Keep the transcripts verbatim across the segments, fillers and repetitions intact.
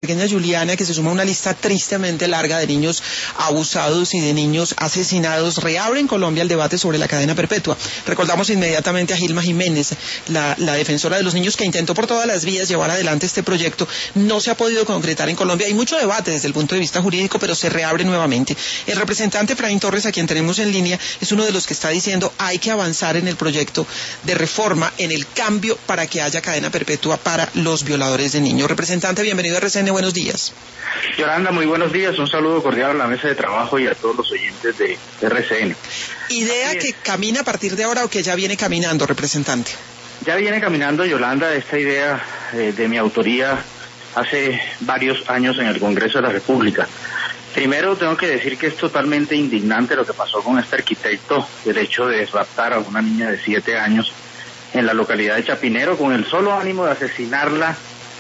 Pequeña Juliana, que se suma a una lista tristemente larga de niños abusados y de niños asesinados, reabre en Colombia el debate sobre la cadena perpetua. Recordamos inmediatamente a Gilma Jiménez, la, la defensora de los niños, que intentó por todas las vías llevar adelante este proyecto. No se ha podido concretar en Colombia. Hay mucho debate desde el punto de vista jurídico, pero se reabre nuevamente. El representante Efraín Torres, a quien tenemos en línea, es uno de los que está diciendo hay que avanzar en el proyecto de reforma, en el cambio para que haya cadena perpetua para los violadores de niños. Representante, bienvenido a R C N. Buenos días. Yolanda, muy buenos días. Un saludo cordial a la mesa de trabajo y a todos los oyentes de R C N. ¿Idea que camina a partir de ahora o que ya viene caminando, representante? Ya viene caminando, Yolanda, esta idea eh, de mi autoría hace varios años en el Congreso de la República. Primero tengo que decir que es totalmente indignante lo que pasó con este arquitecto, el hecho de raptar a una niña de siete años en la localidad de Chapinero con el solo ánimo de asesinarla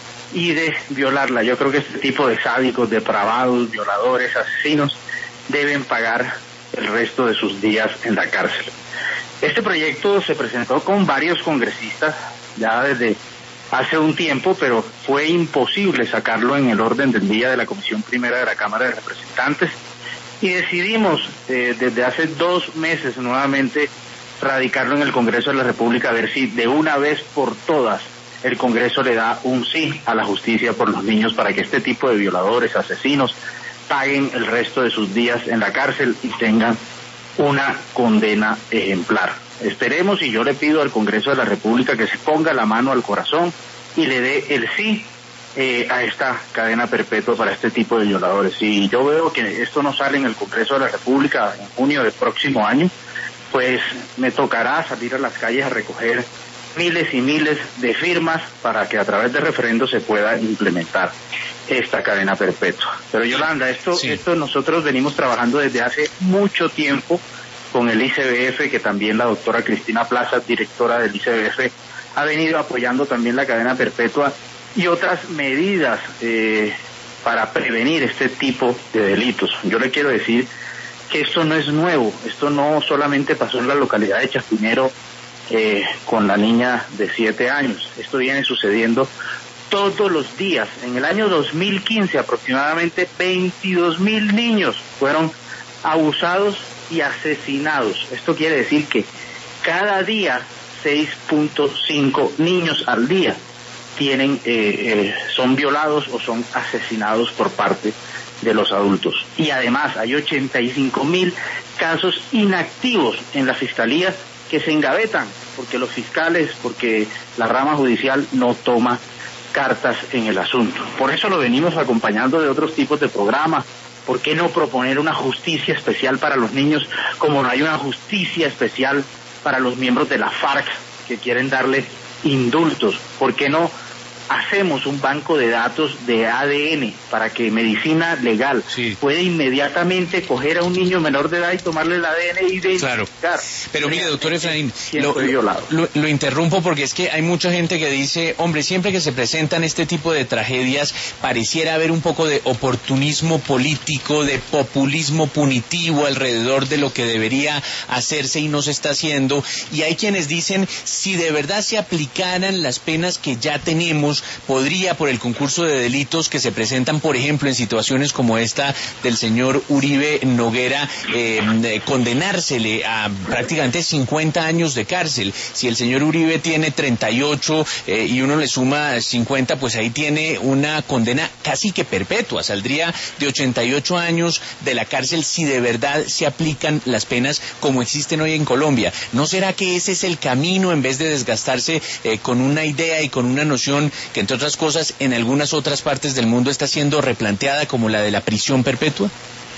y de violarla. Yo creo que este tipo de sádicos, depravados, violadores, asesinos, deben pagar el resto de sus días en la cárcel. Este proyecto se presentó con varios congresistas ya desde hace un tiempo, pero fue imposible sacarlo en el orden del día de la Comisión Primera de la Cámara de Representantes y decidimos eh, desde hace dos meses nuevamente radicarlo en el Congreso de la República, a ver si de una vez por todas el Congreso le da un sí a la justicia por los niños para que este tipo de violadores, asesinos, paguen el resto de sus días en la cárcel y tengan una condena ejemplar. Esperemos, y yo le pido al Congreso de la República que se ponga la mano al corazón y le dé el sí eh, a esta cadena perpetua para este tipo de violadores. Si yo veo que esto no sale en el Congreso de la República en junio del próximo año, pues me tocará salir a las calles a recoger miles y miles de firmas para que a través de referendo se pueda implementar esta cadena perpetua. Pero Yolanda, esto, sí. esto nosotros venimos trabajando desde hace mucho tiempo con el I C B F, que también la doctora Cristina Plaza, directora del I C B F, ha venido apoyando también la cadena perpetua y otras medidas eh, para prevenir este tipo de delitos. Yo le quiero decir que esto no es nuevo, esto no solamente pasó en la localidad de Chapinero eh, con la niña de siete años, esto viene sucediendo todos los días. En el año dos mil quince aproximadamente veintidós mil niños fueron abusados y asesinados. Esto quiere decir que cada día seis punto cinco niños al día tienen eh, eh, son violados o son asesinados por parte de los adultos. Y además hay ochenta y cinco mil casos inactivos en la Fiscalía que se engavetan porque los fiscales, porque la rama judicial no toma cartas en el asunto. Por eso lo venimos acompañando de otros tipos de programas. ¿Por qué no proponer una justicia especial para los niños, como no hay una justicia especial para los miembros de la FARC que quieren darle indultos? ¿Por qué no hacemos un banco de datos de A D N para que medicina legal sí. puede inmediatamente coger a un niño menor de edad y tomarle el A D N y identificar? Claro. Pero mire, doctor Efraín, lo, lo, lo interrumpo porque es que hay mucha gente que dice, hombre, siempre que se presentan este tipo de tragedias pareciera haber un poco de oportunismo político, de populismo punitivo alrededor de lo que debería hacerse y no se está haciendo, y hay quienes dicen, si de verdad se aplicaran las penas que ya tenemos, podría, por el concurso de delitos que se presentan, por ejemplo, en situaciones como esta del señor Uribe Noguera, eh, condenársele a prácticamente cincuenta años de cárcel. Si el señor Uribe tiene treinta y ocho eh, y uno le suma cincuenta, pues ahí tiene una condena casi que perpetua. Saldría de ochenta y ocho años de la cárcel si de verdad se aplican las penas como existen hoy en Colombia. ¿No será que ese es el camino en vez de desgastarse eh, con una idea y con una noción que, entre otras cosas, en algunas otras partes del mundo está siendo replanteada, como la de la prisión perpetua?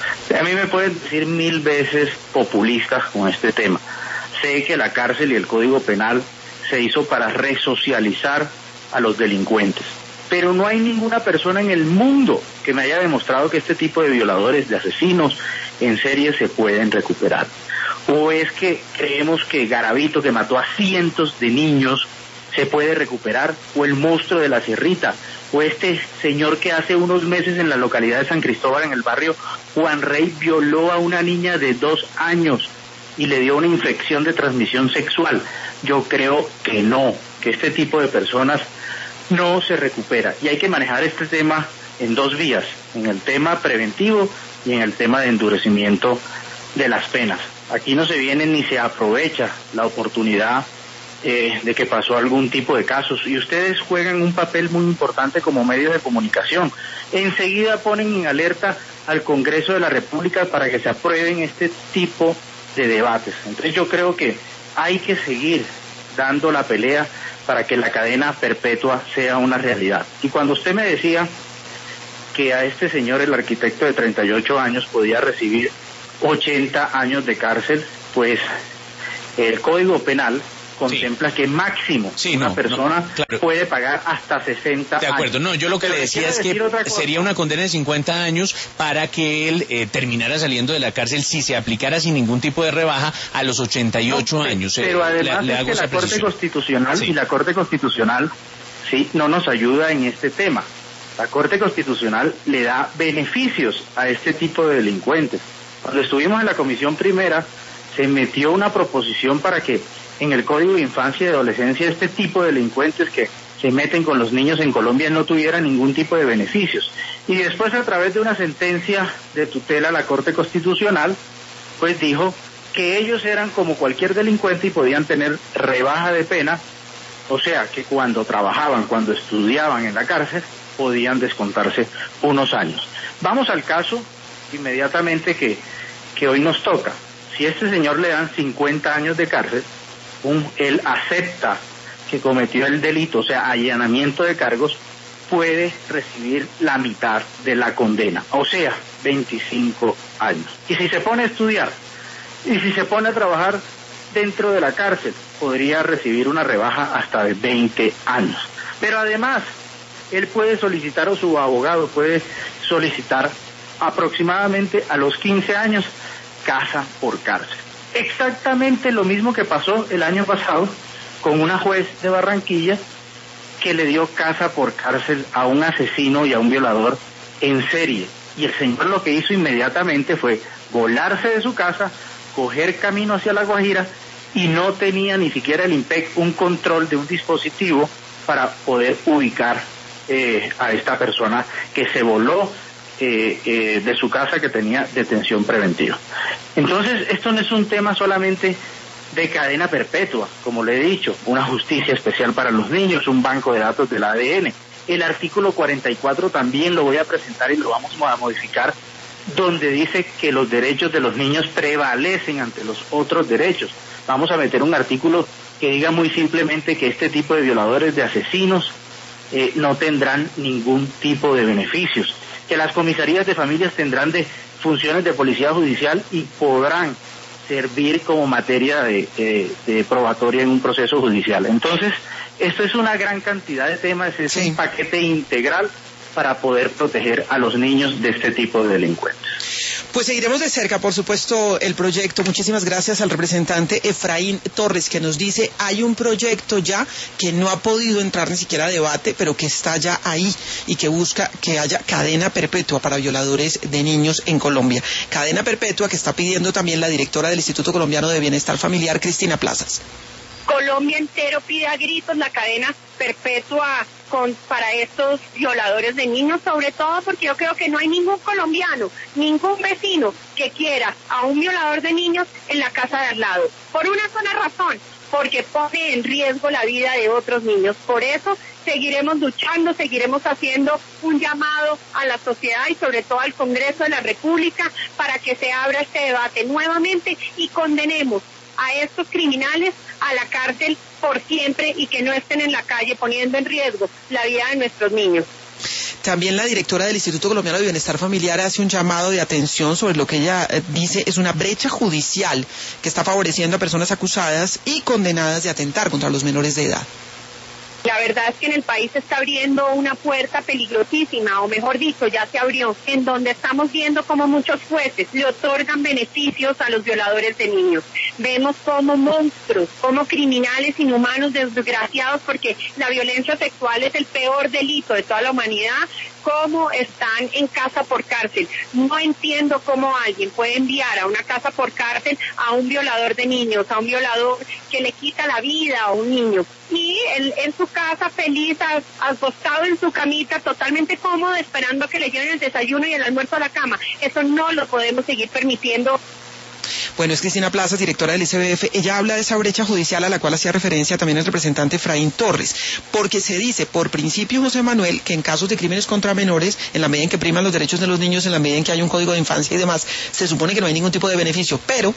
A mí me pueden decir mil veces populistas con este tema. Sé que la cárcel y el Código Penal se hizo para resocializar a los delincuentes, pero no hay ninguna persona en el mundo que me haya demostrado que este tipo de violadores, de asesinos en serie se pueden recuperar. ¿O es que creemos que Garavito, que mató a cientos de niños, se puede recuperar? ¿O el monstruo de la Sierrita? ¿O este señor que hace unos meses en la localidad de San Cristóbal, en el barrio Juan Rey, violó a una niña de dos años y le dio una infección de transmisión sexual? Yo creo que no, que este tipo de personas no se recupera, y hay que manejar este tema en dos vías, en el tema preventivo y en el tema de endurecimiento de las penas. Aquí no se viene ni se aprovecha la oportunidad eh, de que pasó algún tipo de casos, y ustedes juegan un papel muy importante como medios de comunicación. Enseguida ponen en alerta al Congreso de la República para que se aprueben este tipo de debates. Entonces yo creo que hay que seguir dando la pelea para que la cadena perpetua sea una realidad. Y cuando usted me decía que a este señor, el arquitecto de treinta y ocho años, podía recibir ochenta años de cárcel, pues el Código Penal contempla sí. que máximo sí, una no, persona no, claro. puede pagar hasta sesenta años. De acuerdo, no, yo lo que Pero le decía es que sería una condena de cincuenta años para que él eh, terminara saliendo de la cárcel si se aplicara sin ningún tipo de rebaja a los ochenta y ocho no, años. Pero eh, además le, le es que la Corte Constitucional sí. y la Corte Constitucional sí no nos ayuda en este tema. La Corte Constitucional le da beneficios a este tipo de delincuentes. Cuando estuvimos en la Comisión Primera, se metió una proposición para que en el Código de Infancia y Adolescencia este tipo de delincuentes que se meten con los niños en Colombia no tuvieran ningún tipo de beneficios. Y después, a través de una sentencia de tutela, la Corte Constitucional pues dijo que ellos eran como cualquier delincuente y podían tener rebaja de pena, o sea que cuando trabajaban, cuando estudiaban en la cárcel, podían descontarse unos años. Vamos al caso inmediatamente que, que hoy nos toca. Si a este señor le dan cincuenta años de cárcel, un, él acepta que cometió el delito, o sea, allanamiento de cargos, puede recibir la mitad de la condena, o sea, veinticinco años. Y si se pone a estudiar, y si se pone a trabajar dentro de la cárcel, podría recibir una rebaja hasta de veinte años. Pero además, él puede solicitar, o su abogado puede solicitar aproximadamente a los quince años, casa por cárcel. Exactamente lo mismo que pasó el año pasado con una juez de Barranquilla que le dio casa por cárcel a un asesino y a un violador en serie. Y el señor lo que hizo inmediatamente fue volarse de su casa, coger camino hacia La Guajira, y no tenía ni siquiera el IMPEC un control de un dispositivo para poder ubicar eh, a esta persona que se voló Eh, eh, de su casa, que tenía detención preventiva. Entonces, esto no es un tema solamente de cadena perpetua, como le he dicho, una justicia especial para los niños, un banco de datos del A D N. El artículo cuarenta y cuatro también lo voy a presentar y lo vamos a modificar, donde dice que los derechos de los niños prevalecen ante los otros derechos. Vamos a meter un artículo que diga muy simplemente que este tipo de violadores, de asesinos, eh, no tendrán ningún tipo de beneficios, que las comisarías de familias tendrán de funciones de policía judicial y podrán servir como materia de, de, de probatoria en un proceso judicial. Entonces, esto es una gran cantidad de temas, es sí. un paquete integral para poder proteger a los niños de este tipo de delincuentes. Pues seguiremos de cerca, por supuesto, el proyecto. Muchísimas gracias al representante Efraín Torres, que nos dice hay un proyecto ya que no ha podido entrar ni siquiera a debate, pero que está ya ahí y que busca que haya cadena perpetua para violadores de niños en Colombia. Cadena perpetua que está pidiendo también la directora del Instituto Colombiano de Bienestar Familiar, Cristina Plazas. Colombia entero pide a gritos la cadena perpetua con, para estos violadores de niños, sobre todo porque yo creo que no hay ningún colombiano, ningún vecino que quiera a un violador de niños en la casa de al lado, por una sola razón, porque pone en riesgo la vida de otros niños. Por eso seguiremos luchando, seguiremos haciendo un llamado a la sociedad y sobre todo al Congreso de la República para que se abra este debate nuevamente y condenemos a estos criminales a la cárcel por siempre y que no estén en la calle poniendo en riesgo la vida de nuestros niños. También la directora del Instituto Colombiano de Bienestar Familiar hace un llamado de atención sobre lo que ella dice es una brecha judicial que está favoreciendo a personas acusadas y condenadas de atentar contra los menores de edad. La verdad es que en el país se está abriendo una puerta peligrosísima, o mejor dicho, ya se abrió, en donde estamos viendo cómo muchos jueces le otorgan beneficios a los violadores de niños. Vemos como monstruos, como criminales inhumanos, desgraciados, porque la violencia sexual es el peor delito de toda la humanidad, cómo están en casa por cárcel. No entiendo cómo alguien puede enviar a una casa por cárcel a un violador de niños, a un violador que le quita la vida a un niño. Y él en su casa feliz, acostado en su camita, totalmente cómodo, esperando que le lleven el desayuno y el almuerzo a la cama. Eso no lo podemos seguir permitiendo. Bueno, es Cristina Plazas, directora del I C B F. Ella habla de esa brecha judicial a la cual hacía referencia también el representante Efraín Torres, porque se dice, por principio, José Manuel, que en casos de crímenes contra menores, en la medida en que priman los derechos de los niños, en la medida en que hay un código de infancia y demás, se supone que no hay ningún tipo de beneficio, pero...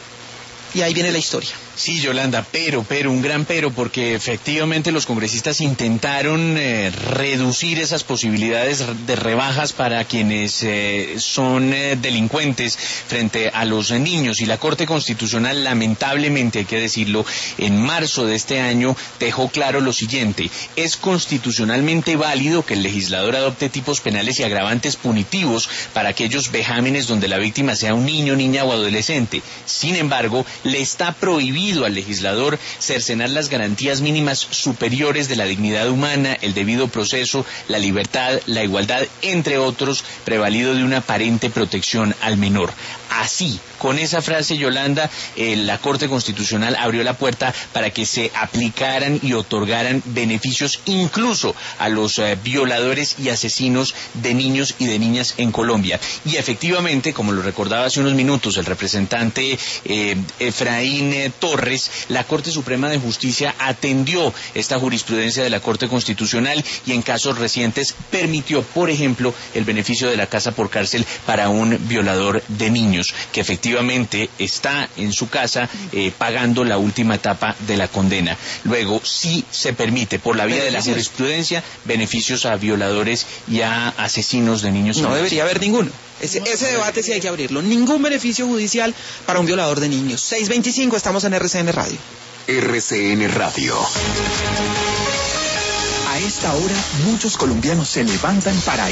y ahí viene la historia. Sí, Yolanda, pero, pero, un gran pero, porque efectivamente los congresistas intentaron eh, reducir esas posibilidades de rebajas para quienes eh, son eh, delincuentes frente a los niños, y la Corte Constitucional, lamentablemente, hay que decirlo, en marzo de este año dejó claro lo siguiente: es constitucionalmente válido que el legislador adopte tipos penales y agravantes punitivos para aquellos vejámenes donde la víctima sea un niño, niña o adolescente. Sin embargo, le está prohibido al legislador cercenar las garantías mínimas superiores de la dignidad humana, el debido proceso, la libertad, la igualdad, entre otros, prevalido de una aparente protección al menor. Así, con esa frase, Yolanda, eh, la Corte Constitucional abrió la puerta para que se aplicaran y otorgaran beneficios incluso a los eh, violadores y asesinos de niños y de niñas en Colombia. Y efectivamente, como lo recordaba hace unos minutos el representante eh, Efraín eh, Torres, la Corte Suprema de Justicia atendió esta jurisprudencia de la Corte Constitucional y en casos recientes permitió, por ejemplo, el beneficio de la casa por cárcel para un violador de niños, que efectivamente está en su casa eh, pagando la última etapa de la condena. Luego, sí se permite, por la vía de la jurisprudencia, beneficios a violadores y a asesinos de niños. No debería haber ninguno. Ese, ese debate sí hay que abrirlo. Ningún beneficio judicial para un violador de niños. seis veinticinco, estamos en R C N Radio. R C N Radio. A esta hora, muchos colombianos se levantan para